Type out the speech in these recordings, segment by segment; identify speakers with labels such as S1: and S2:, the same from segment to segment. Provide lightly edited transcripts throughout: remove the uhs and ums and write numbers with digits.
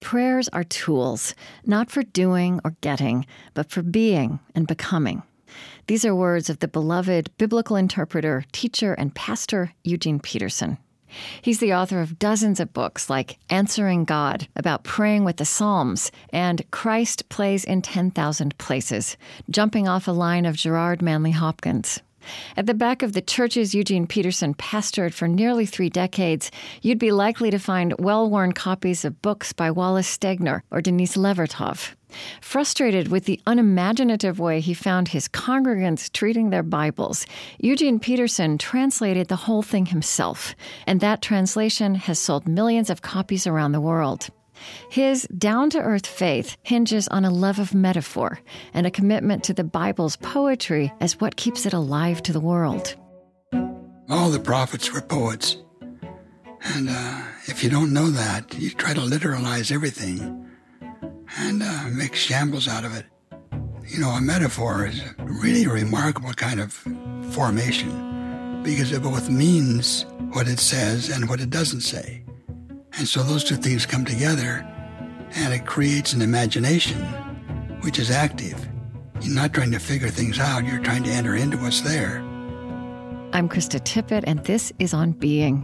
S1: prayers are tools, not for doing or getting, but for being and becoming. These are words of the beloved biblical interpreter, teacher, and pastor Eugene Peterson. He's the author of dozens of books like Answering God, about praying with the Psalms, and Christ Plays in 10,000 Places, jumping off a line of Gerard Manley Hopkins. At the back of the churches Eugene Peterson pastored for nearly 3 decades, you'd be likely to find well-worn copies of books by Wallace Stegner or Denise Levertov. Frustrated with the unimaginative way he found his congregants treating their Bibles, Eugene Peterson translated the whole thing himself, and that translation has sold millions of copies around the world. His down-to-earth faith hinges on a love of metaphor and a commitment to the Bible's poetry as what keeps it alive to the world.
S2: All the prophets were poets. And if you don't know that, you try to literalize everything and make shambles out of it. You know, a metaphor is really a remarkable kind of formation because it both means what it says and what it doesn't say. And so those two things come together, and it creates an imagination, which is active. You're not trying to figure things out. You're trying to enter into what's there.
S1: I'm Krista Tippett, and this is On Being.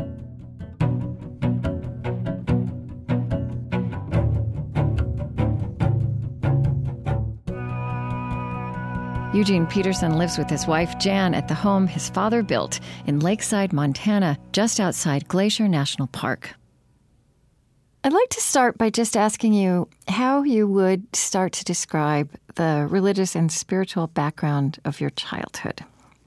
S1: Eugene Peterson lives with his wife, Jan, at the home his father built in Lakeside, Montana, just outside Glacier National Park. I'd like to start by just asking you how you would start to describe the religious and spiritual background of your childhood.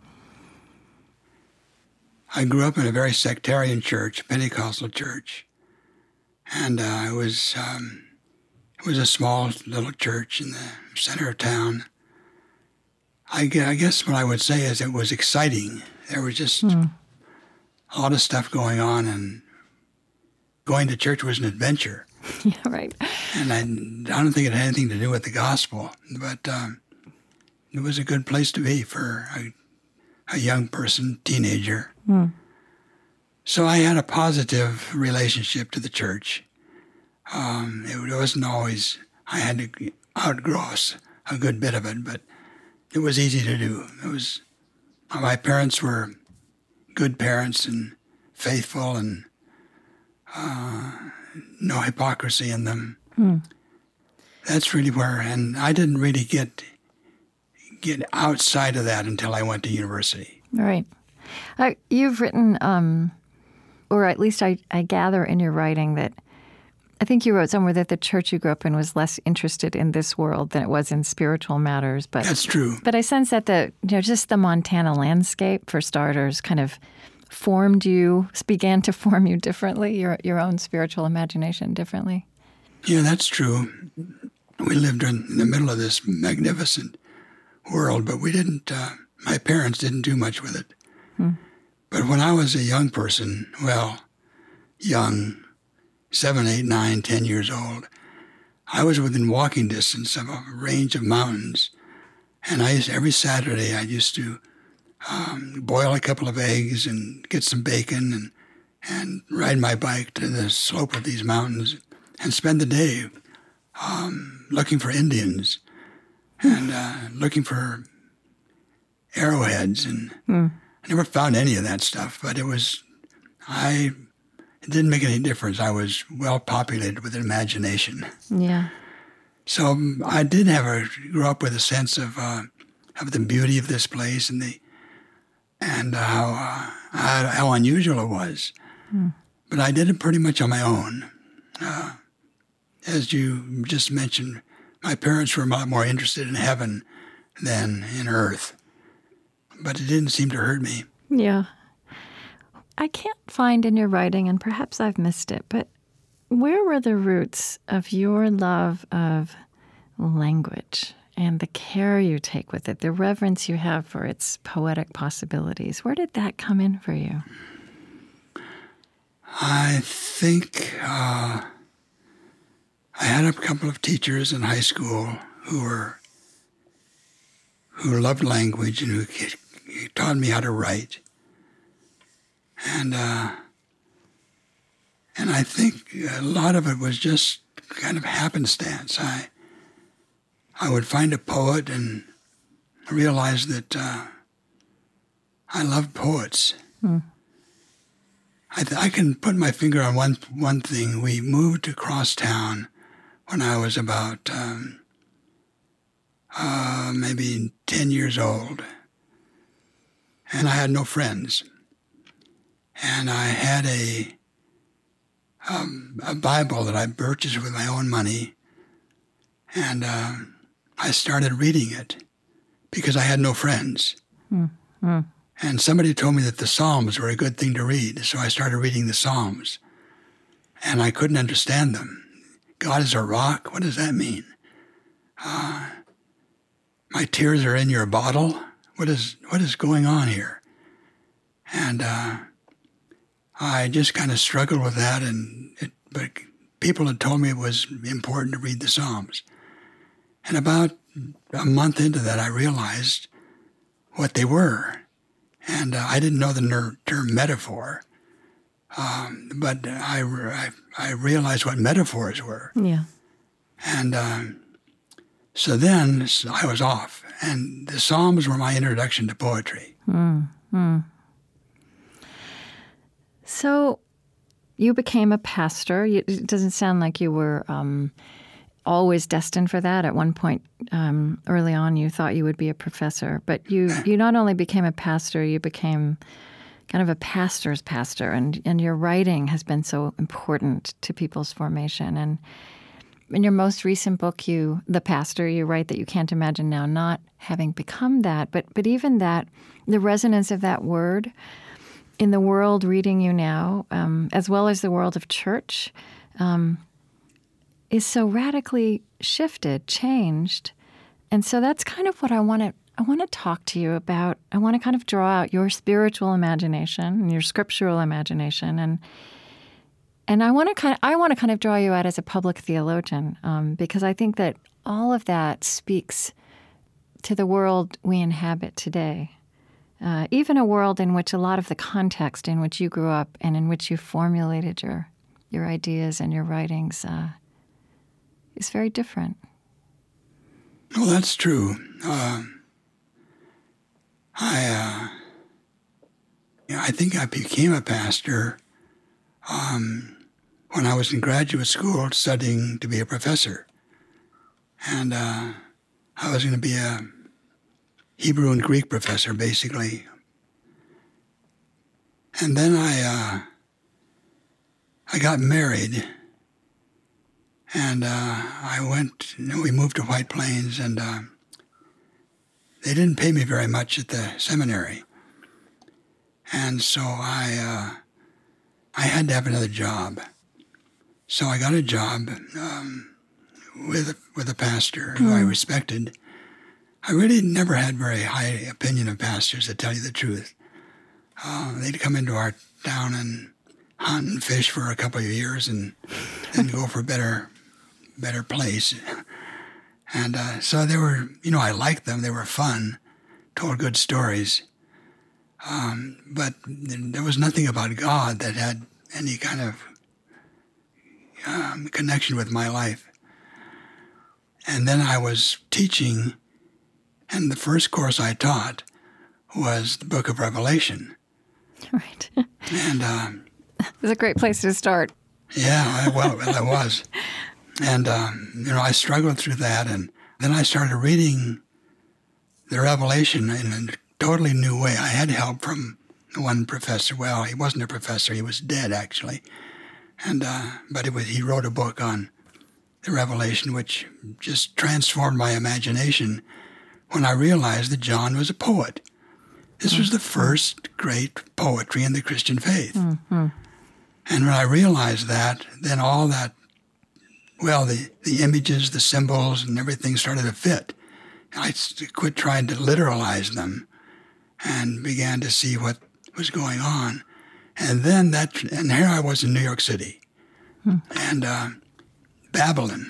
S2: I grew up in a very sectarian church, a Pentecostal church, and it was a small little church in the center of town. I guess what I would say is it was exciting. There was just a lot of stuff going on, and going to church was an adventure.
S1: Yeah, right.
S2: And I don't think it had anything to do with the gospel, but it was a good place to be for a young person, teenager. So I had a positive relationship to the church. It wasn't always, I had to outgrow a good bit of it, but it was easy to do. My parents were good parents and faithful and no hypocrisy in them. That's really where, and I didn't really get outside of that until I went to university.
S1: Right. You've written, or at least I gather in your writing that I think you wrote somewhere that the church you grew up in was less interested in this world than it was in spiritual matters. But
S2: that's true.
S1: But I sense that just the Montana landscape, for starters, kind of began to form you differently, your own spiritual imagination differently.
S2: Yeah, that's true. We lived in the middle of this magnificent world, but we didn't, my parents didn't do much with it. But when I was a young person, young, 7, 8, 9, 10 years old, I was within walking distance of a range of mountains. And every Saturday I used to boil a couple of eggs and get some bacon and ride my bike to the slope of these mountains and spend the day looking for Indians and looking for arrowheads. And I never found any of that stuff, but it didn't make any difference. I was well populated with imagination.
S1: Yeah.
S2: So I did grow up with a sense of the beauty of this place and how unusual it was. But I did it pretty much on my own. As you just mentioned, my parents were a lot more interested in heaven than in earth. But it didn't seem to hurt me.
S1: Yeah. I can't find in your writing, and perhaps I've missed it, but where were the roots of your love of language and the care you take with it, the reverence you have for its poetic possibilities? Where did that come in for you?
S2: I think I had a couple of teachers in high school who loved language and who taught me how to write. And I think a lot of it was just kind of happenstance. I would find a poet and realize that I love poets. I can put my finger on one thing. We moved across town when I was about maybe 10 years old, and I had no friends. And I had a Bible that I purchased with my own money, and I started reading it because I had no friends. And somebody told me that the Psalms were a good thing to read, so I started reading the Psalms. And I couldn't understand them. God is a rock? What does that mean? My tears are in your bottle? What is going on here? And I just kind of struggled with that, but people had told me it was important to read the Psalms. And about a month into that, I realized what they were. And I didn't know the term metaphor, but I realized what metaphors were.
S1: Yeah.
S2: And so then I was off. And the Psalms were my introduction to poetry.
S1: So you became a pastor. It doesn't sound like you were always destined for that. At one point early on, you thought you would be a professor. But you not only became a pastor, you became kind of a pastor's pastor. And your writing has been so important to people's formation. And in your most recent book, The Pastor, you write that you can't imagine now not having become that. But even that, the resonance of that word in the world reading you now, as well as the world of church, is so radically shifted, changed. And so that's kind of what I want to talk to you about. I want to kind of draw out your spiritual imagination and your scriptural imagination, and I want to kind of draw you out as a public theologian, because I think that all of that speaks to the world we inhabit today. Even a world in which a lot of the context in which you grew up and in which you formulated your ideas and your writings is very different.
S2: Well, that's true. I think I became a pastor when I was in graduate school studying to be a professor. And I was going to be a Hebrew and Greek professor, basically. And then I got married. And we moved to White Plains, and they didn't pay me very much at the seminary. And so I had to have another job. So I got a job with a pastor who I respected. I really never had very high opinion of pastors, to tell you the truth. They'd come into our town and hunt and fish for a couple of years and then go for a better place. And so they were, I liked them. They were fun, told good stories. But there was nothing about God that had any kind of connection with my life. And then I was teaching, and the first course I taught was the book of Revelation.
S1: Right.
S2: And
S1: it was a great place to start.
S2: Yeah, well, it was. And, I struggled through that, and then I started reading the Revelation in a totally new way. I had help from one professor. Well, he wasn't a professor. He was dead, actually. And but he wrote a book on the Revelation, which just transformed my imagination when I realized that John was a poet. This was the first great poetry in the Christian faith. Mm-hmm. And when I realized that, then all that, the images, the symbols, and everything started to fit. I quit trying to literalize them and began to see what was going on. And then and here I was in New York City and Babylon.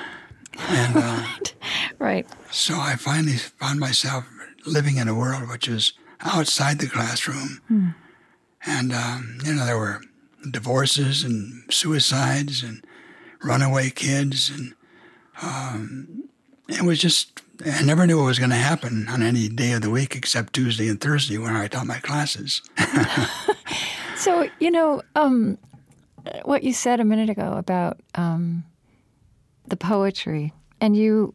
S2: And
S1: right.
S2: So I finally found myself living in a world which was outside the classroom. And, there were divorces and suicides and runaway kids. And it was just, I never knew what was going to happen on any day of the week except Tuesday and Thursday when I taught my classes.
S1: So, what you said a minute ago about the poetry, and you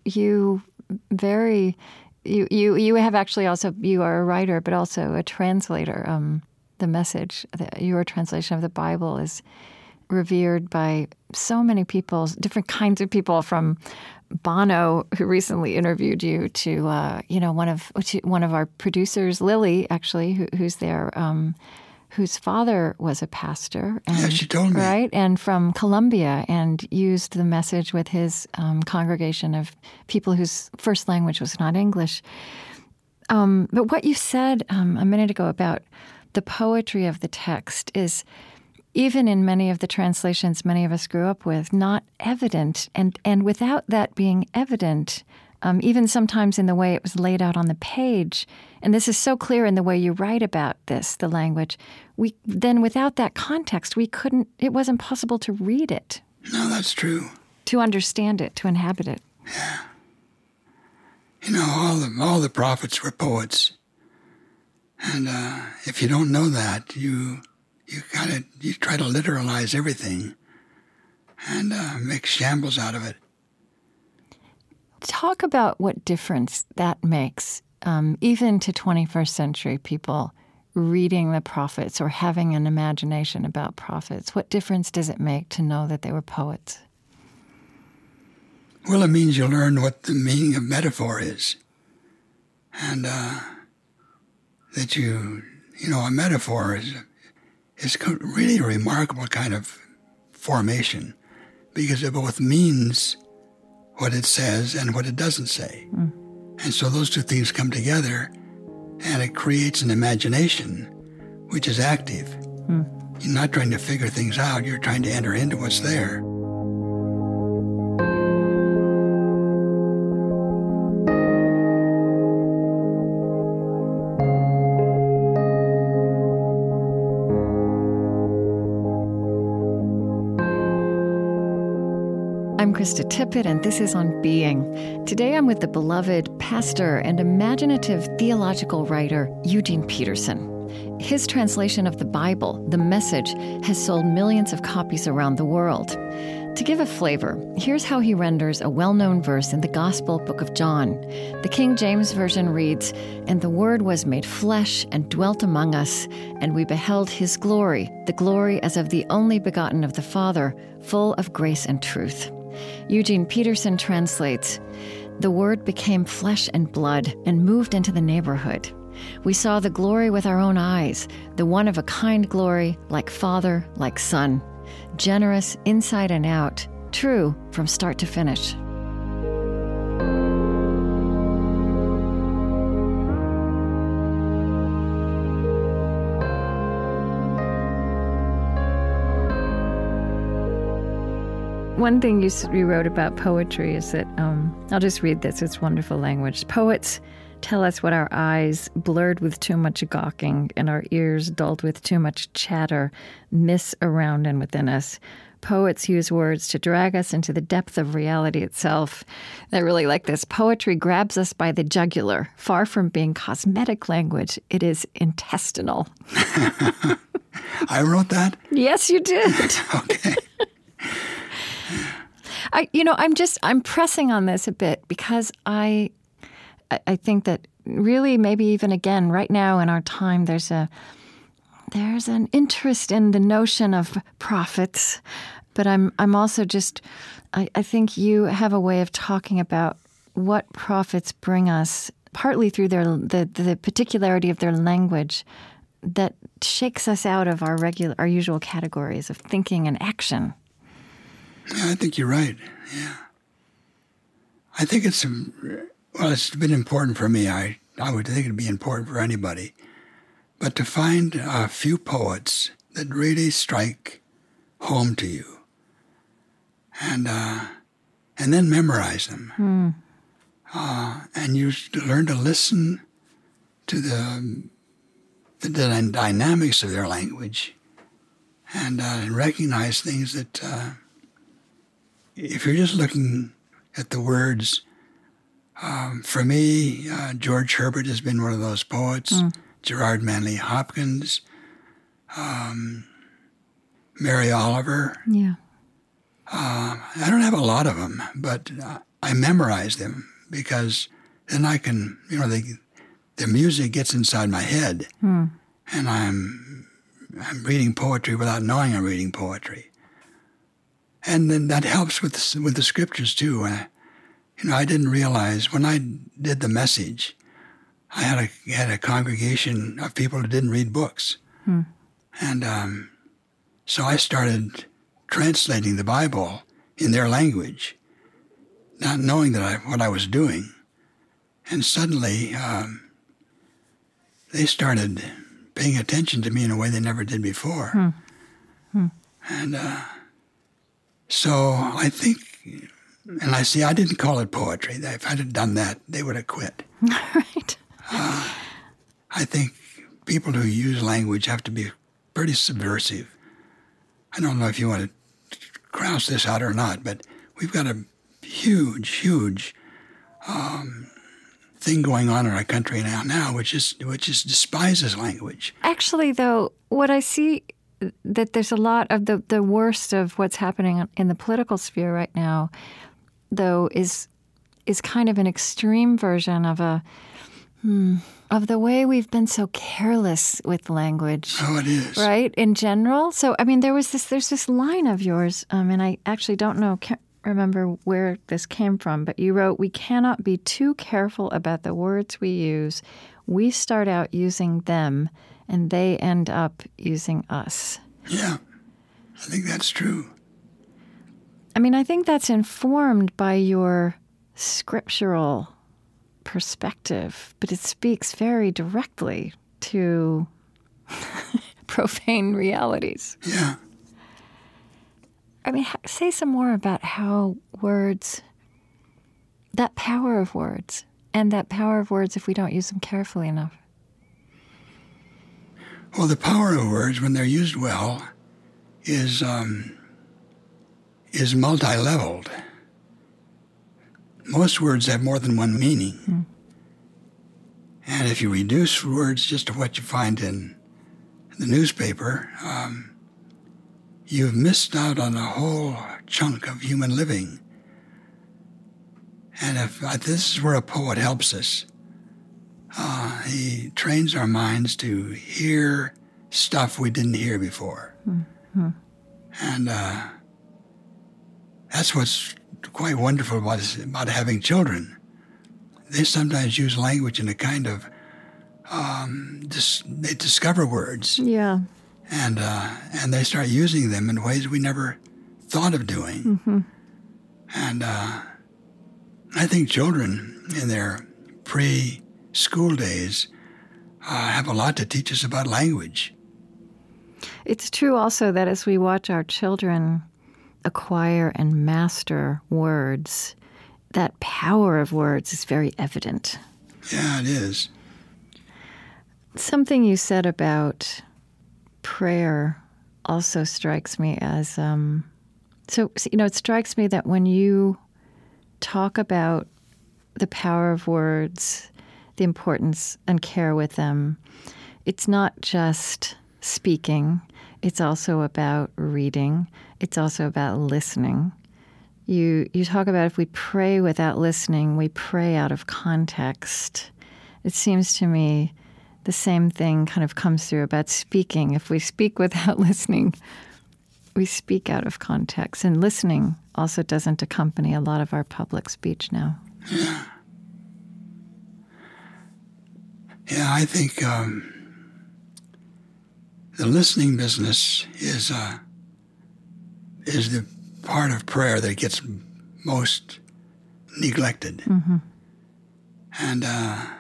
S1: have actually also, you are a writer, but also a translator. The message, your translation of the Bible is revered by so many people, different kinds of people, from Bono, who recently interviewed you, to one of our producers, Lily, actually, who's there, whose father was a pastor. And,
S2: yeah, she told me.
S1: Right? And from Colombia, and used the message with his congregation of people whose first language was not English. But what you said a minute ago about the poetry of the text is, even in many of the translations many of us grew up with, not evident. And without that being evident, even sometimes in the way it was laid out on the page, and this is so clear in the way you write about this, the language, then without that context, it wasn't possible to read it.
S2: No, that's true.
S1: To understand it, to inhabit it.
S2: Yeah. All the prophets were poets. And if you don't know that, you try to literalize everything and make shambles out of it.
S1: Talk about what difference that makes, even to 21st century people reading the prophets or having an imagination about prophets. What difference does it make to know that they were poets?
S2: Well, it means you learn what the meaning of metaphor is. And that a metaphor is really a remarkable kind of formation, because it both means what it says and what it doesn't say. And so those two things come together, and it creates an imagination which is active. You're not trying to figure things out, you're trying to enter into what's there.
S1: I'm Krista Tippett, and this is On Being. Today I'm with the beloved pastor and imaginative theological writer Eugene Peterson. His translation of the Bible, The Message, has sold millions of copies around the world. To give a flavor, here's how he renders a well-known verse in the Gospel book of John. The King James Version reads, "And the Word was made flesh and dwelt among us, and we beheld his glory, the glory as of the only begotten of the Father, full of grace and truth." Eugene Peterson translates, "The Word became flesh and blood and moved into the neighborhood. We saw the glory with our own eyes, the one-of-a-kind glory, like Father, like Son, generous inside and out, true from start to finish." One thing you wrote about poetry is that, I'll just read this, it's wonderful language. "Poets tell us what our eyes, blurred with too much gawking, and our ears, dulled with too much chatter, miss around and within us. Poets use words to drag us into the depth of reality itself." I really like this. "Poetry grabs us by the jugular. Far from being cosmetic language, it is intestinal."
S2: I wrote that?
S1: Yes, you did.
S2: Okay.
S1: I'm pressing on this a bit because I think that really, maybe even again right now in our time, there's an interest in the notion of prophets, but I'm also I think you have a way of talking about what prophets bring us, partly through the particularity of their language, that shakes us out of our usual categories of thinking and action.
S2: Yeah, I think you're right. Yeah. I think it's been important for me. I would think it'd be important for anybody. But to find a few poets that really strike home to you, and then memorize them. And you learn to listen to the dynamics of their language, and recognize things that if you're just looking at the words, for me, George Herbert has been one of those poets. Gerard Manley Hopkins, Mary Oliver.
S1: Yeah.
S2: I don't have a lot of them, but I memorize them because then I can, the music gets inside my head, and I'm reading poetry without knowing I'm reading poetry, and then that helps with the scriptures too. I didn't realize when I did the message, I had a congregation of people who didn't read books, and so I started translating the Bible in their language, not knowing what I was doing. And suddenly, they started paying attention to me in a way they never did before. And so I think, and I see, I didn't call it poetry. If I'd have done that, they would have quit.
S1: Right.
S2: I think people who use language have to be pretty subversive. I don't know if you want to grouse this out or not, but we've got a huge thing going on in our country now, which is despises language.
S1: Actually, though, what I see that there's a lot of the worst of what's happening in the political sphere right now, though, is kind of an extreme version of of the way we've been so careless with language.
S2: Oh, it is.
S1: Right? In general. So, I mean, there's this line of yours, and I actually can't remember where this came from, but you wrote, "We cannot be too careful about the words we use. We start out using them, and they end up using us."
S2: Yeah, I think that's true.
S1: I mean, I think that's informed by your scriptural perspective, but it speaks very directly to profane realities.
S2: Yeah.
S1: I mean, say some more about how words, that power of words, and that power of words if we don't use them carefully enough.
S2: Well, the power of words, when they're used well, is multi-leveled. Most words have more than one meaning. And if you reduce words just to what you find in the newspaper, you've missed out on a whole chunk of human living. And if this is where a poet helps us. He trains our minds to hear stuff we didn't hear before. And that's what's quite wonderful about having children. They sometimes use language in a kind of, they discover words.
S1: Yeah.
S2: And they start using them in ways we never thought of doing. And I think children in their pre-school days have a lot to teach us about language.
S1: It's true also that as we watch our children acquire and master words, that power of words is very evident.
S2: Yeah, it is.
S1: Something you said about prayer also strikes me as, it strikes me that when you talk about the power of words, the importance and care with them, it's not just speaking. It's also about reading. It's also about listening. You talk about if we pray without listening, we pray out of context. It seems to me the same thing kind of comes through about speaking. If we speak without listening, we speak out of context. And listening also doesn't accompany a lot of our public speech now.
S2: Yeah. Yeah, I think the listening business is the part of prayer that gets most neglected. And I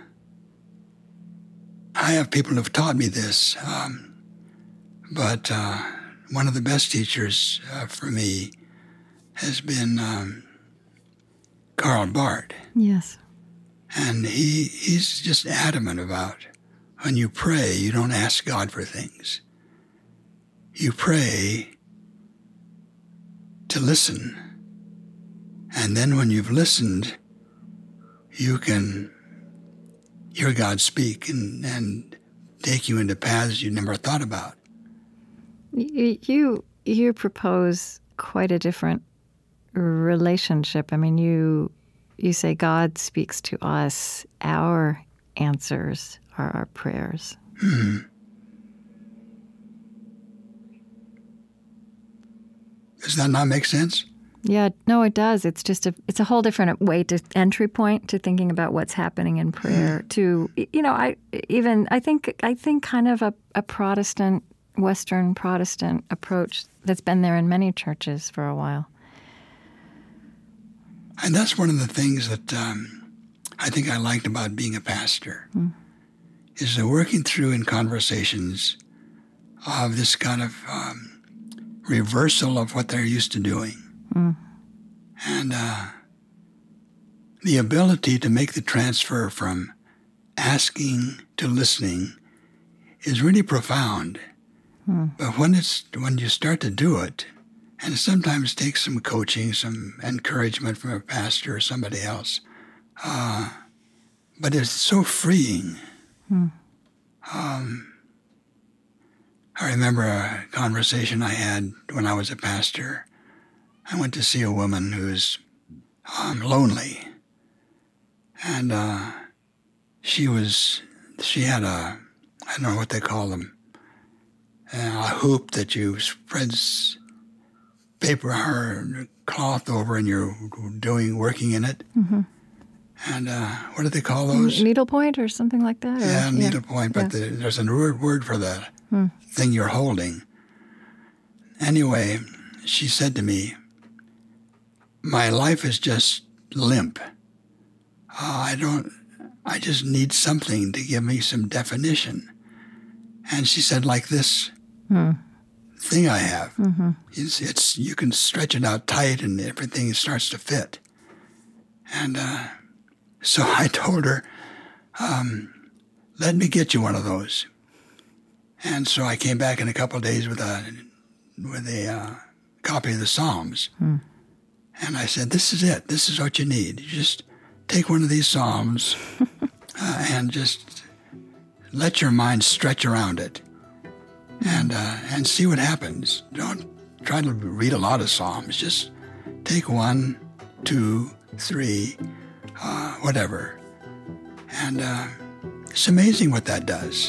S2: have people who've taught me this, but one of the best teachers for me has been Karl Barth.
S1: Yes.
S2: And he's just adamant about when you pray, you don't ask God for things. You pray to listen And then when you've listened, you can hear God speak and take you into paths you never thought about.
S1: You propose quite a different relationship. I mean, you say God speaks to us. Our answers are our prayers.
S2: Hmm. Does that not make sense?
S1: Yeah, no, it does. It's just it's a whole different entry point to thinking about what's happening in prayer. To I think kind of a Protestant, Western Protestant approach that's been there in many churches for a while.
S2: And that's one of the things that I think I liked about being a pastor, is the working through in conversations of this kind of reversal of what they're used to doing. And the ability to make the transfer from asking to listening is really profound. But when you start to do it, and it sometimes takes some coaching, some encouragement from a pastor or somebody else, but it's so freeing. I remember a conversation I had when I was a pastor. I went to see a woman who's lonely, and she had I don't know what they call them, a hoop that you spread paper or cloth over and you're working in it. Mm-hmm. And what do they call those?
S1: Needlepoint or something like that?
S2: Yeah, needlepoint, but there's a word for the thing you're holding. Anyway, she said to me, "My life is just limp. I just need something to give me some definition." And she said, like this thing I have, it's you can stretch it out tight and everything starts to fit. And so I told her, "Let me get you one of those." And so I came back in a couple of days with a copy of the Psalms. And I said, "This is it. This is what you need. You just take one of these Psalms and just let your mind stretch around it and see what happens. Don't try to read a lot of Psalms. Just take 1, 2, 3, whatever. And it's amazing what that does."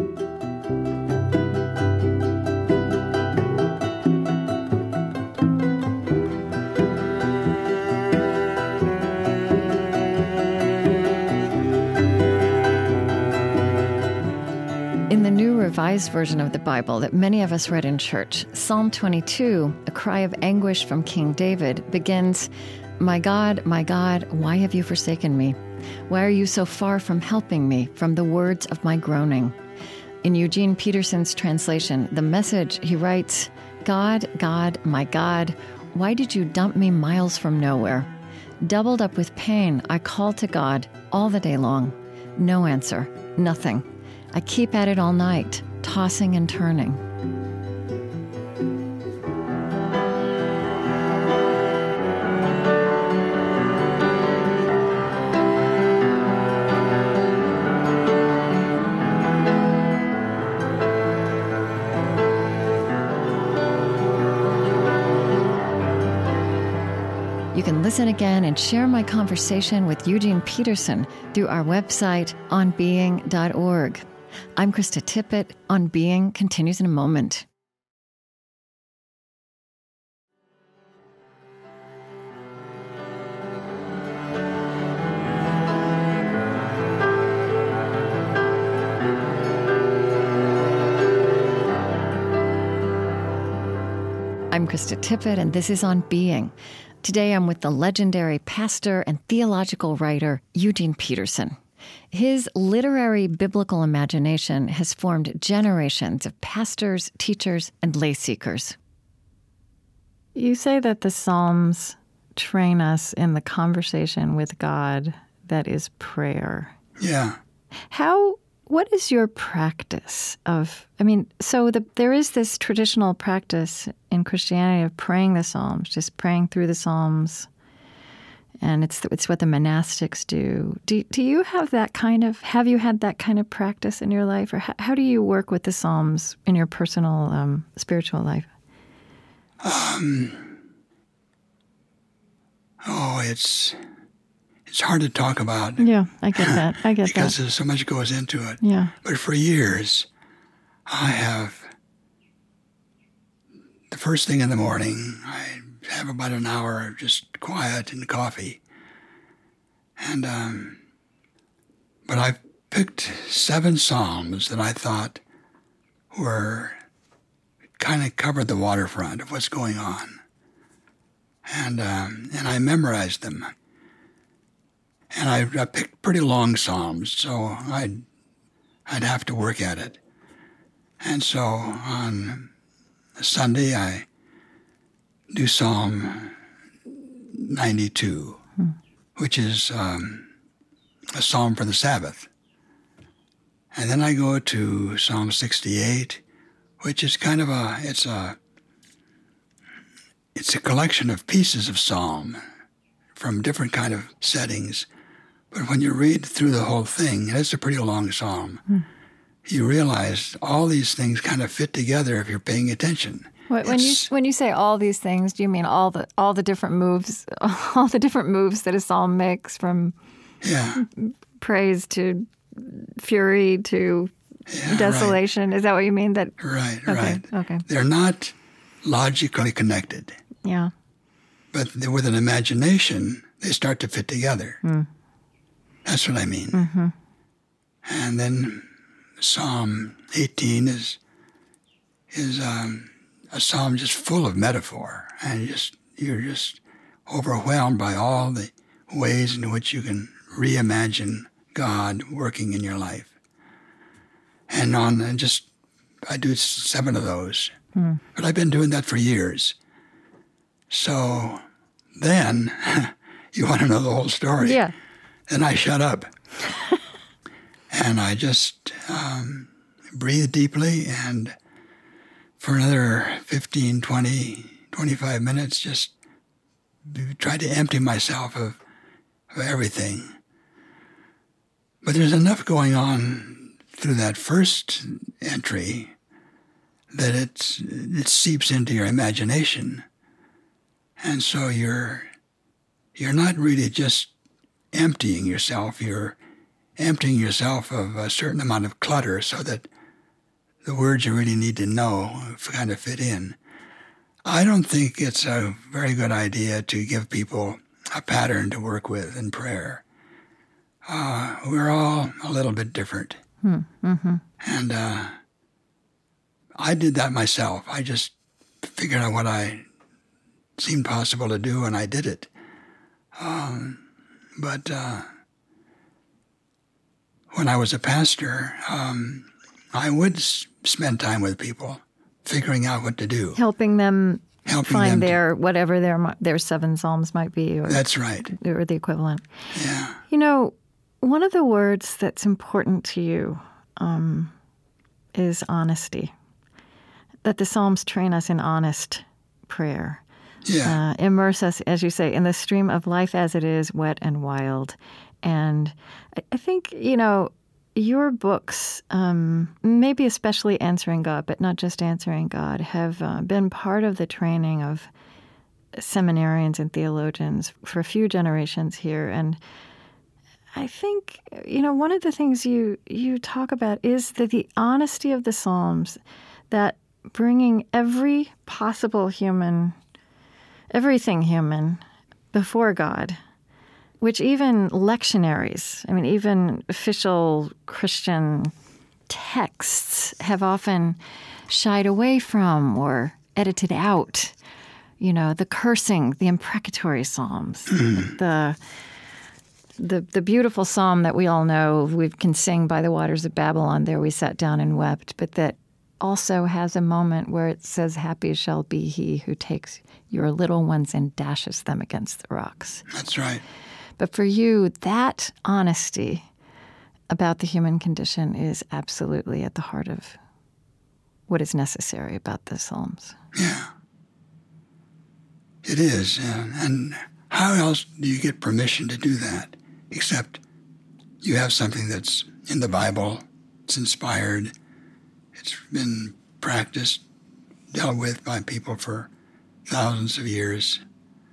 S1: In the New Revised Version of the Bible that many of us read in church, Psalm 22, a cry of anguish from King David, begins, my God, why have you forsaken me? Why are you so far from helping me, from the words of my groaning?" In Eugene Peterson's translation, The Message, he writes, God, my God, why did you dump me miles from nowhere? Doubled up with pain, I call to God all the day long. No answer, nothing. I keep at it all night, tossing and turning. You can listen again and share my conversation with Eugene Peterson through our website, onbeing.org. I'm Krista Tippett. On Being continues in a moment. I'm Krista Tippett, and this is On Being. Today I'm with the legendary pastor and theological writer Eugene Peterson. His literary biblical imagination has formed generations of pastors, teachers, and lay seekers. You say that the Psalms train us in the conversation with God that is prayer.
S2: Yeah.
S1: What is your practice of, there is this traditional practice in Christianity of praying the Psalms, just praying through the Psalms. and it's what the monastics do. Do you have you had that kind of practice in your life, or how do you work with the Psalms in your personal spiritual life?
S2: It's hard to talk about.
S1: Yeah, I get that.
S2: Because there's so much goes into it.
S1: Yeah.
S2: But for years, I have, the first thing in the morning, I have about an hour of just quiet and coffee. And, but I picked 7 psalms that I thought kind of covered the waterfront of what's going on. And I memorized them. And I picked pretty long psalms, so I'd have to work at it. And so on Sunday, I do Psalm 92, which is a psalm for the Sabbath. And then I go to Psalm 68, which is kind of it's a collection of pieces of psalm from different kind of settings. But when you read through the whole thing, and it's a pretty long psalm, you realize all these things kind of fit together if you're paying attention.
S1: When you say all these things, do you mean all the different moves, all the different moves that a psalm makes, from praise to fury to desolation? Right. Is that what you mean?
S2: Right.
S1: Okay.
S2: They're not logically connected.
S1: Yeah.
S2: But with an imagination, they start to fit together. That's what I mean. Mm-hmm. And then Psalm 18 is a psalm just full of metaphor, and you're just overwhelmed by all the ways in which you can reimagine God working in your life. And I do 7 of those, but I've been doing that for years. So then, you want to know the whole story?
S1: Yeah.
S2: Then I shut up. And I just breathe deeply, and for another 15, 20, 25 minutes, just try to empty myself of everything. But there's enough going on through that first entry that it seeps into your imagination. And so you're not really just emptying yourself. You're emptying yourself of a certain amount of clutter so that the words you really need to know kind of fit in. I don't think it's a very good idea to give people a pattern to work with in prayer. We're all a little bit different. Mm-hmm. And I did that myself. I just figured out what I seemed possible to do, and I did it. But when I was a pastor, I would spend time with people, figuring out what to do.
S1: Helping them find whatever their 7 psalms might be.
S2: That's right.
S1: Or the equivalent.
S2: Yeah.
S1: You know, one of the words that's important to you is honesty. That the Psalms train us in honest prayer.
S2: Yeah.
S1: Immerse us, as you say, in the stream of life as it is, wet and wild. And I think, your books, maybe especially Answering God, but not just Answering God, have been part of the training of seminarians and theologians for a few generations here. And I think, one of the things you talk about is that the honesty of the Psalms, that bringing every possible everything human before God, which even lectionaries, even official Christian texts have often shied away from or edited out. The cursing, the imprecatory psalms, the beautiful psalm that we all know, we can sing by the waters of Babylon, there we sat down and wept, but that also has a moment where it says, happy shall be he who takes your little ones and dashes them against the rocks.
S2: That's right.
S1: But for you, that honesty about the human condition is absolutely at the heart of what is necessary about the Psalms.
S2: Yeah. It is. And how else do you get permission to do that? Except you have something that's in the Bible, it's inspired, it's been practiced, dealt with by people for thousands of years.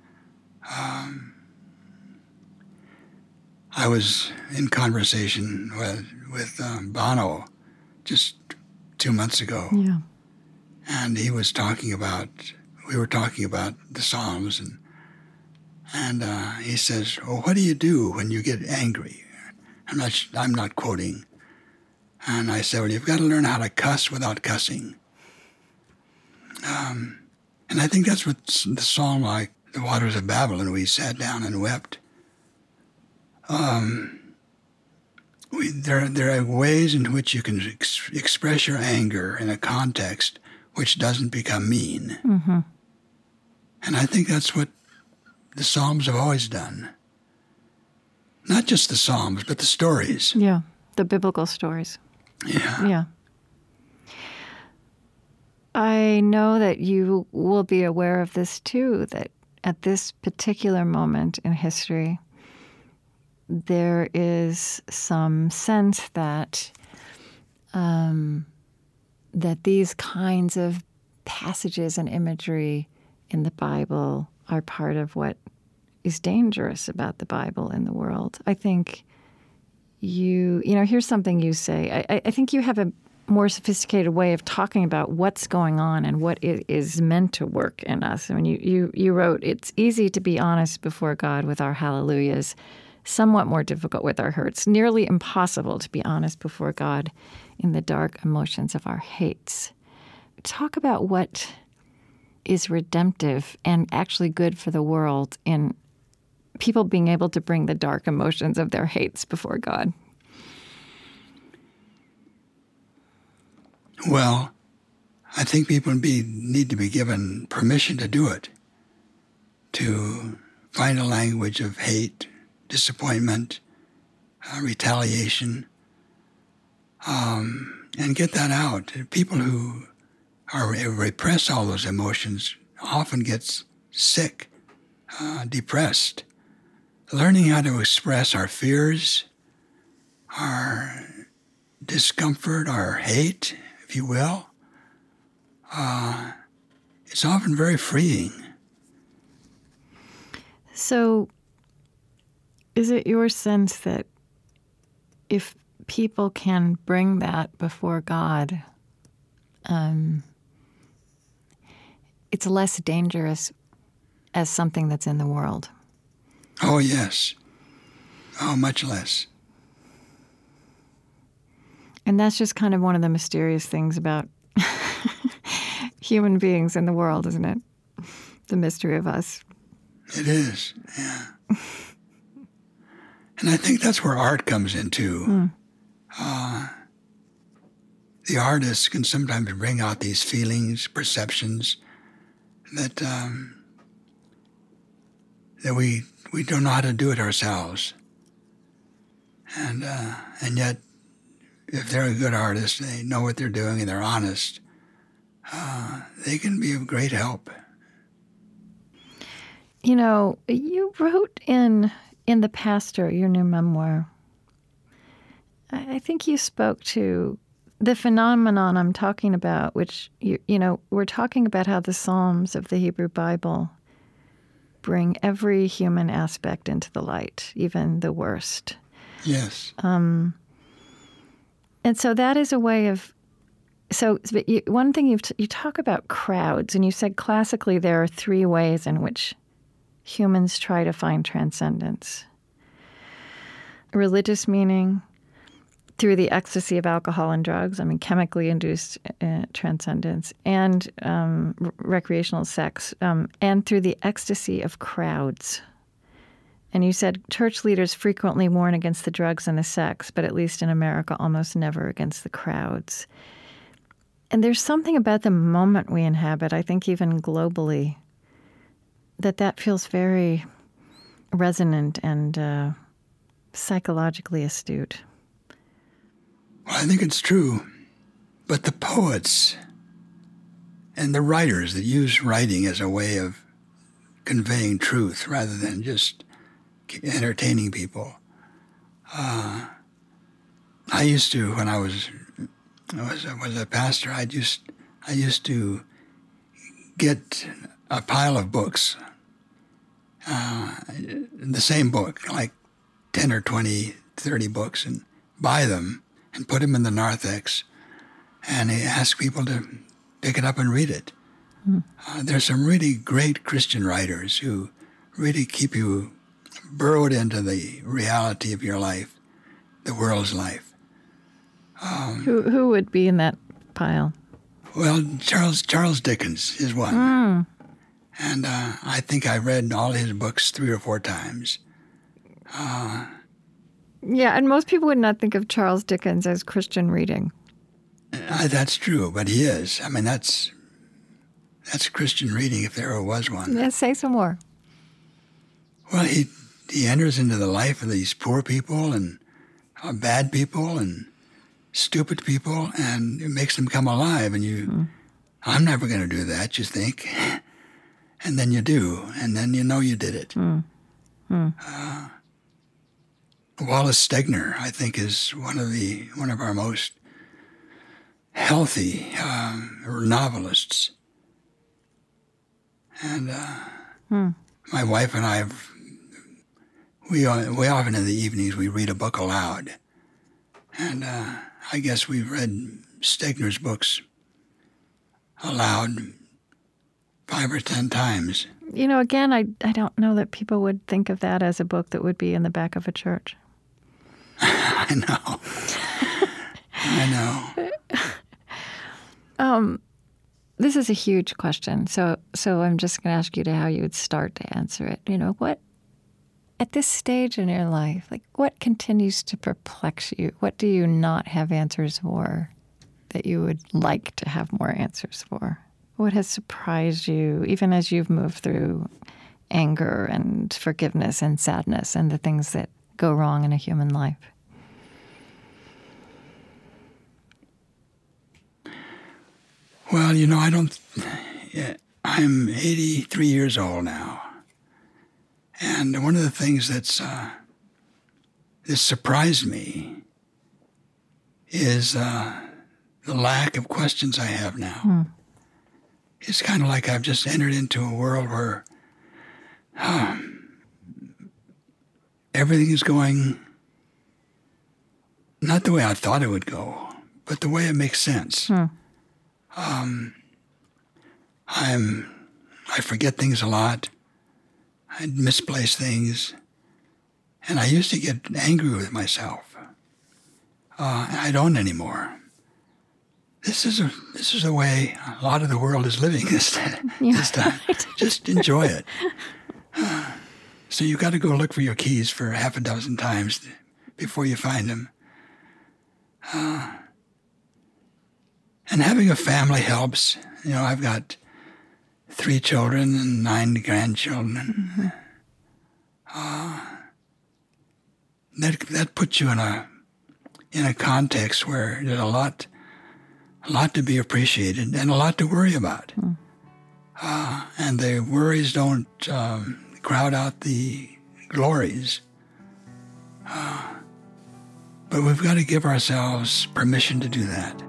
S2: I was in conversation with Bono just 2 months ago.
S1: Yeah.
S2: And we were talking about the Psalms, and he says, "Well, what do you do when you get angry?" I'm not quoting. And I said, "Well, you've got to learn how to cuss without cussing." And I think that's what the song, like "The Waters of Babylon," we sat down and wept. There are ways in which you can express your anger in a context which doesn't become mean.
S1: Mm-hmm.
S2: And I think that's what the Psalms have always done. Not just the Psalms, but the stories.
S1: Yeah, the biblical stories.
S2: Yeah.
S1: Yeah. I know that you will be aware of this too, that at this particular moment in history, there is some sense that that these kinds of passages and imagery in the Bible are part of what is dangerous about the Bible in the world. I think here's something you say. I think you have a more sophisticated way of talking about what's going on and what it is meant to work in us. I mean, you wrote, "It's easy to be honest before God with our hallelujahs, somewhat more difficult with our hurts, nearly impossible to be honest before God in the dark emotions of our hates." Talk about what is redemptive and actually good for the world in people being able to bring the dark emotions of their hates before God.
S2: Well, I think people need to be given permission to do it, to find a language of hate, disappointment, retaliation, and get that out. People who repress all those emotions often get sick, depressed. Learning how to express our fears, our discomfort, our hate, if you will, it's often very freeing.
S1: So is it your sense that if people can bring that before God, it's less dangerous as something that's in the world?
S2: Oh, yes. Oh, much less.
S1: And that's just kind of one of the mysterious things about human beings in the world, isn't it? The mystery of us.
S2: It is, yeah. And I think that's where art comes in, too. The artist can sometimes bring out these feelings, perceptions that that we don't know how to do it ourselves. And yet, if they're a good artist, they know what they're doing and they're honest, they can be of great help.
S1: You know, you wrote in The Pastor, your new memoir, I think you spoke to the phenomenon I'm talking about, which, we're talking about how the Psalms of the Hebrew Bible bring every human aspect into the light, even the worst.
S2: Yes.
S1: And so that is a way of, one thing you talk about crowds, and you said classically there are three ways in which humans try to find transcendence. Religious meaning, through the ecstasy of alcohol and drugs, chemically induced transcendence, and recreational sex, and through the ecstasy of crowds. And you said church leaders frequently warn against the drugs and the sex, but at least in America, almost never against the crowds. And there's something about the moment we inhabit, I think even globally, that feels very resonant and psychologically astute.
S2: Well, I think it's true. But the poets and the writers that use writing as a way of conveying truth rather than just entertaining people. I used to, when I was a pastor, I used to get a pile of books, the same book, like 10 or 20, 30 books, and buy them and put them in the narthex, and ask people to pick it up and read it. There's some really great Christian writers who really keep you burrowed into the reality of your life, the world's life.
S1: Who would be in that pile?
S2: Well, Charles Dickens is one. And I think I read all his books 3 or 4 times.
S1: Yeah, and most people would not think of Charles Dickens as Christian reading.
S2: That's true, but he is. I mean, that's Christian reading if there ever was one.
S1: Yeah, say some more.
S2: Well, he enters into the life of these poor people and bad people and stupid people, and it makes them come alive. And I'm never going to do that, you think. And then you do, and then you know you did it. Wallace Stegner, I think, is one of our most healthy novelists. And my wife and I, we often in the evenings we read a book aloud. And I guess we've read Stegner's books aloud 5 or 10 times.
S1: You know, again, I don't know that people would think of that as a book that would be in the back of a church.
S2: I know.
S1: This is a huge question, so I'm just going to ask you how you would start to answer it. You know, what, at this stage in your life, like what continues to perplex you? What do you not have answers for that you would like to have more answers for? What has surprised you, even as you've moved through anger and forgiveness and sadness and the things that go wrong in a human life?
S2: Well, you know, I'm 83 years old now. And one of the things that surprised me is the lack of questions I have now. It's kind of like I've just entered into a world where everything is going not the way I thought it would go, but the way it makes sense. I forget things a lot. I misplace things. And I used to get angry with myself. And I don't anymore. This is the way a lot of the world is living this time. Just enjoy it. So you got to go look for your keys for half a dozen times before you find them. And having a family helps. You know, I've got 3 children and 9 grandchildren. That puts you in a context where there's a lot to be appreciated and a lot to worry about. And the worries don't crowd out the glories. But we've got to give ourselves permission to do that.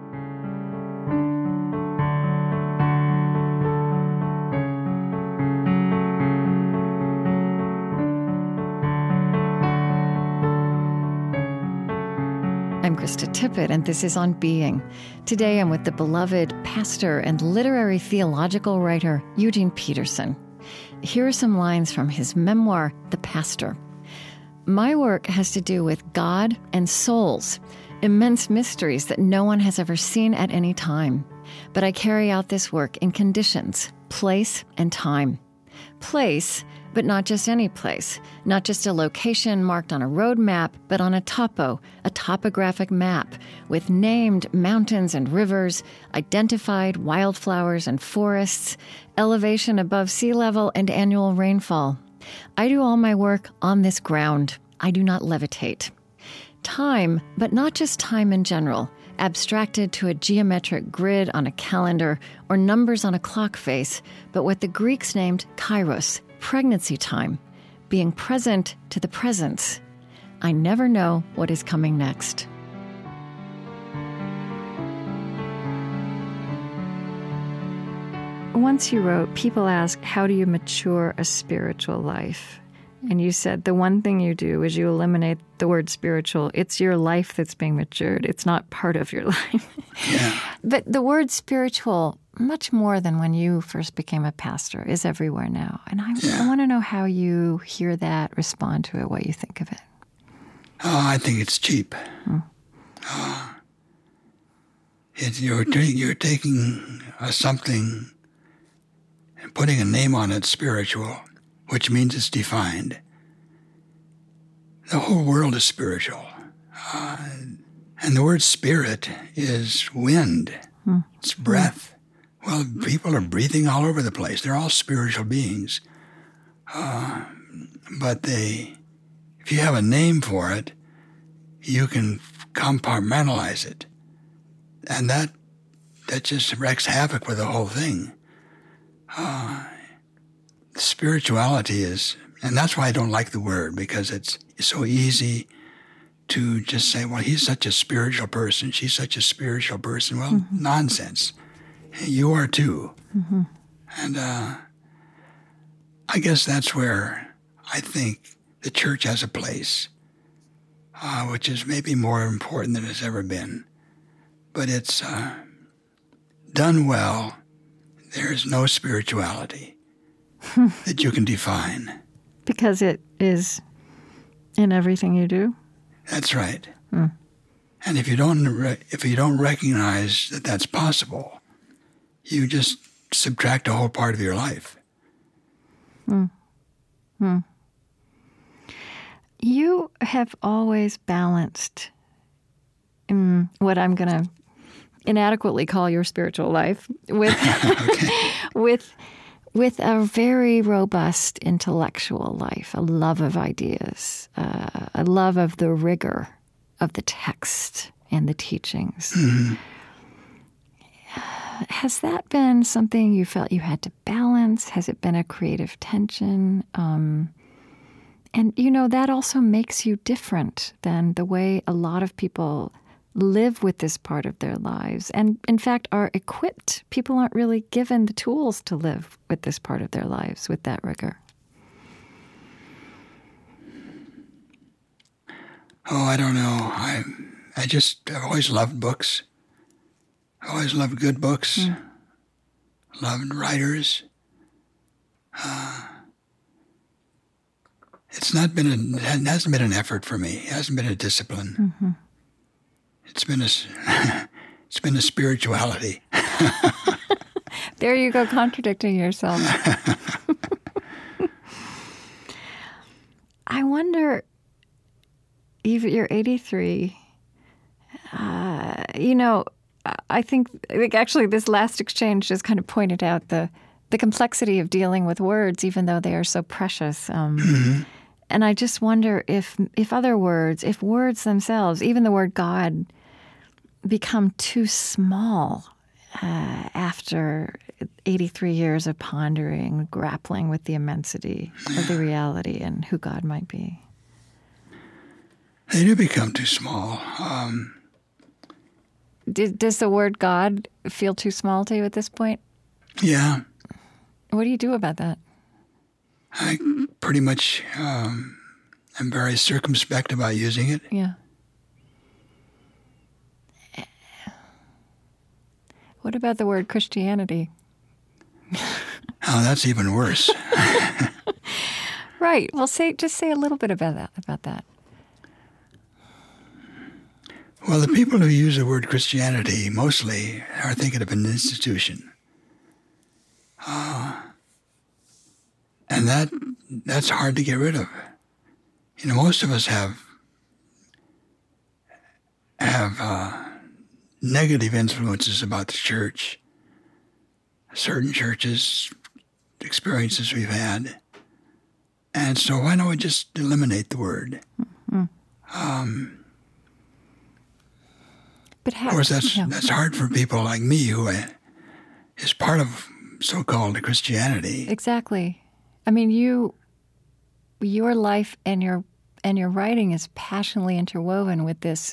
S1: I'm Krista Tippett, and this is On Being. Today I'm with the beloved pastor and literary theological writer Eugene Peterson. Here are some lines from his memoir, The Pastor. My work has to do with God and souls, immense mysteries that no one has ever seen at any time. But I carry out this work in conditions, place and time. Place, but not just any place, not just a location marked on a road map, but on a topographic map, with named mountains and rivers, identified wildflowers and forests, elevation above sea level, and annual rainfall. I do all my work on this ground. I do not levitate. Time, but not just time in general, abstracted to a geometric grid on a calendar or numbers on a clock face, but what the Greeks named kairos, pregnancy time, being present to the presence. I never know what is coming next. Once you wrote, people ask, how do you mature a spiritual life? And you said the one thing you do is you eliminate the word spiritual. It's your life that's being matured. It's not part of your life.
S2: Yeah.
S1: But the word spiritual, much more than when you first became a pastor, is everywhere now. And I want to know how you hear that, respond to it, what you think of it.
S2: Oh, I think it's cheap. You're taking something and putting a name on it, spiritual, which means it's defined. The whole world is spiritual. And the word spirit is wind. It's breath. Well, people are breathing all over the place. They're all spiritual beings. But if you have a name for it, you can compartmentalize it. And that just wreaks havoc with the whole thing. Spirituality is, and that's why I don't like the word, because it's so easy to just say, well, he's such a spiritual person, she's such a spiritual person. Well, nonsense. You are too. And I guess that's where I think the church has a place, which is maybe more important than it's ever been. But it's done well. There is no spirituality that you can define.
S1: Because it is in everything you do?
S2: That's right. And if you don't recognize that that's possible, you just subtract a whole part of your life.
S1: You have always balanced what I'm going to inadequately call your spiritual life with a very robust intellectual life, a love of ideas, a love of the rigor of the text and the teachings. Has that been something you felt you had to balance? Has it been a creative tension? And, that also makes you different than the way a lot of people live with this part of their lives and, in fact, are equipped. People aren't really given the tools to live with this part of their lives with that rigor.
S2: Oh, I don't know. I've always loved books. I always loved good books. Loved writers. It hasn't been an effort for me. It hasn't been a discipline. It's been a spirituality.
S1: There you go, contradicting yourself. I wonder, you're 83. I think actually this last exchange just kind of pointed out the complexity of dealing with words, even though they are so precious. And I just wonder if words themselves, even the word God, become too small after 83 years of pondering, grappling with the immensity of the reality and who God might be.
S2: They do become too small.
S1: Does the word God feel too small to you at this point?
S2: Yeah.
S1: What do you do about that?
S2: I pretty much am very circumspect about using it.
S1: Yeah. What about the word Christianity?
S2: Oh, that's even worse.
S1: Right. Well, just say a little bit about that.
S2: Well, the people who use the word Christianity mostly are thinking of an institution. And that's hard to get rid of. Most of us have negative influences about the church, certain churches, experiences we've had. And so why don't we just eliminate the word?
S1: But how,
S2: of course, that's hard for people like me who is part of so-called Christianity.
S1: Exactly. I mean, your life and your writing is passionately interwoven with this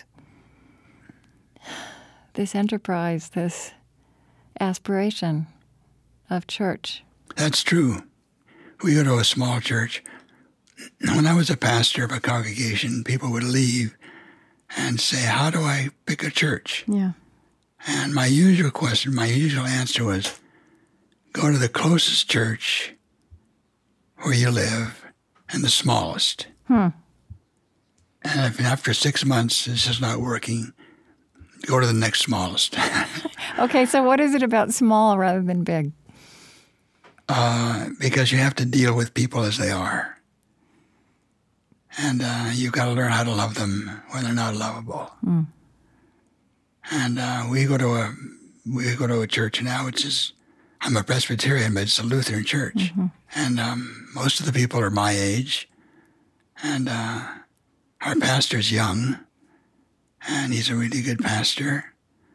S1: enterprise, this aspiration of church.
S2: That's true. We go to a small church. When I was a pastor of a congregation, people would leave and say, how do I pick a church?
S1: Yeah.
S2: And my usual answer was, go to the closest church where you live and the smallest. And if after 6 months it's just not working, go to the next smallest.
S1: Okay, so what is it about small rather than big?
S2: Because you have to deal with people as they are. And you've got to learn how to love them when they're not lovable. And we go to a church now, which is, I'm a Presbyterian, but it's a Lutheran church. And most of the people are my age. And our pastor's young, and he's a really good pastor.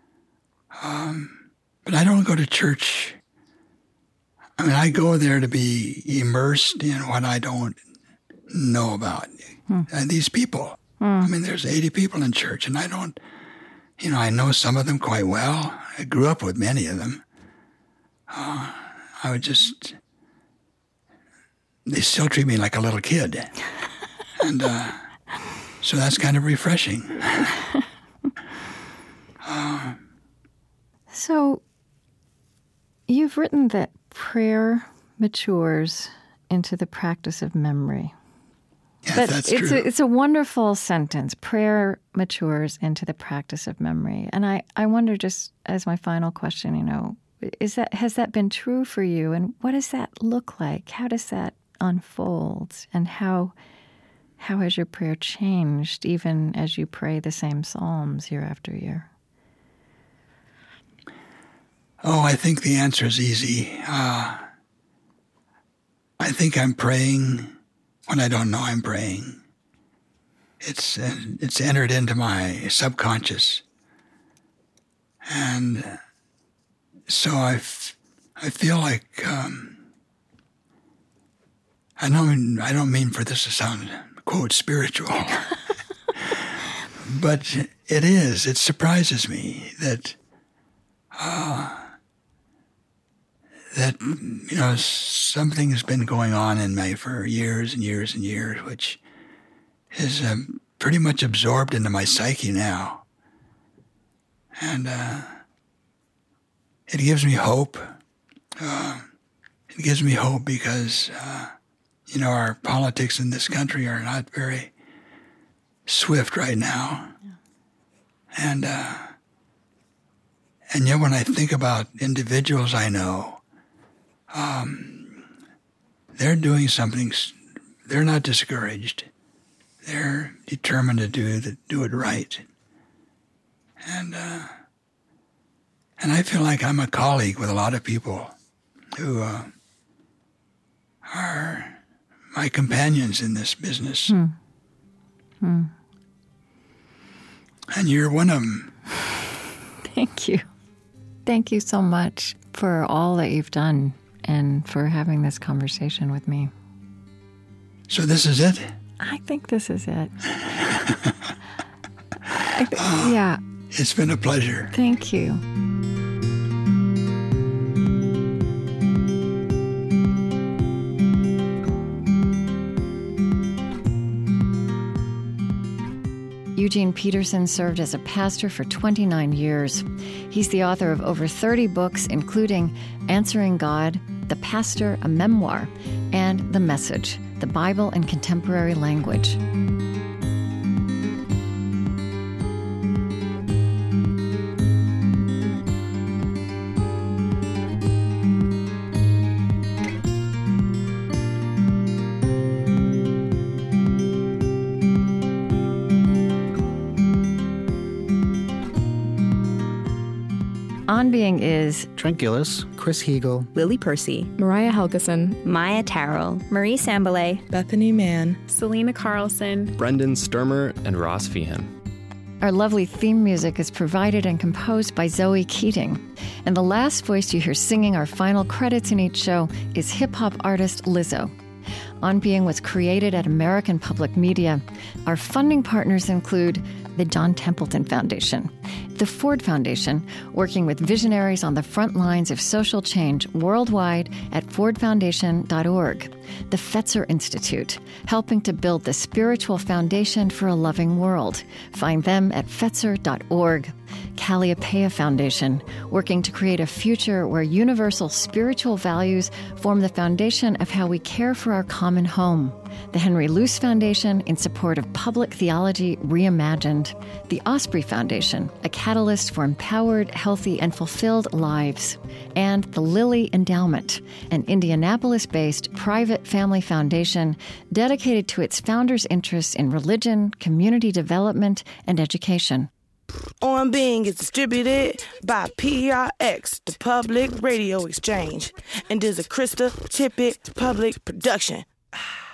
S2: But I don't go to church. I mean, I go there to be immersed in what I don't know about. And these people. I mean, there's 80 people in church, and I don't, I know some of them quite well. I grew up with many of them. They still treat me like a little kid. And so that's kind of refreshing.
S1: So you've written that prayer matures into the practice of memory.
S2: Yes, that's true.
S1: It's a wonderful sentence. Prayer matures into the practice of memory. And I wonder, just as my final question, has that been true for you? And what does that look like? How does that unfold? And how has your prayer changed even as you pray the same psalms year after year?
S2: Oh, I think the answer is easy. I think I'm praying when I don't know I'm praying. It's entered into my subconscious. And so I feel like, I don't mean for this to sound, quote, spiritual, but it is. It surprises me that something has been going on in me for years and years and years, which is pretty much absorbed into my psyche now. And it gives me hope. It gives me hope because, our politics in this country are not very swift right now. Yeah. And yet when I think about individuals I know, they're doing something. They're not discouraged. They're determined to do it right. And I feel like I'm a colleague with a lot of people who are my companions in this business. And you're one of them.
S1: Thank you. Thank you so much for all that you've done and for having this conversation with me.
S2: So this is it?
S1: I think this is it. Yeah.
S2: It's been a pleasure.
S1: Thank you. Eugene Peterson served as a pastor for 29 years. He's the author of over 30 books, including Answering God, The Pastor, a Memoir, and The Message, The Bible in Contemporary Language. On Being is
S3: Trent Gillis, Chris Heagle,
S4: Lily Percy,
S5: Mariah Helgeson,
S6: Maya Tarrell, Marie Sambalay,
S5: Bethany Mann,
S7: Selena Carlson,
S8: Brendan Sturmer, and Ross Feehan.
S1: Our lovely theme music is provided and composed by Zoe Keating. And the last voice you hear singing our final credits in each show is hip-hop artist Lizzo. On Being was created at American Public Media. Our funding partners include the John Templeton Foundation, the Ford Foundation, working with visionaries on the front lines of social change worldwide at fordfoundation.org, the Fetzer Institute, helping to build the spiritual foundation for a loving world. Find them at fetzer.org. Calliopeia Foundation, working to create a future where universal spiritual values form the foundation of how we care for our common home. The Henry Luce Foundation, in support of public theology reimagined. The Osprey Foundation, a catalyst for empowered, healthy, and fulfilled lives. And the Lilly Endowment, an Indianapolis-based private family foundation dedicated to its founders' interests in religion, community development, and education.
S4: On Being is distributed by PRX, the Public Radio Exchange, and is a Krista Tippett public production.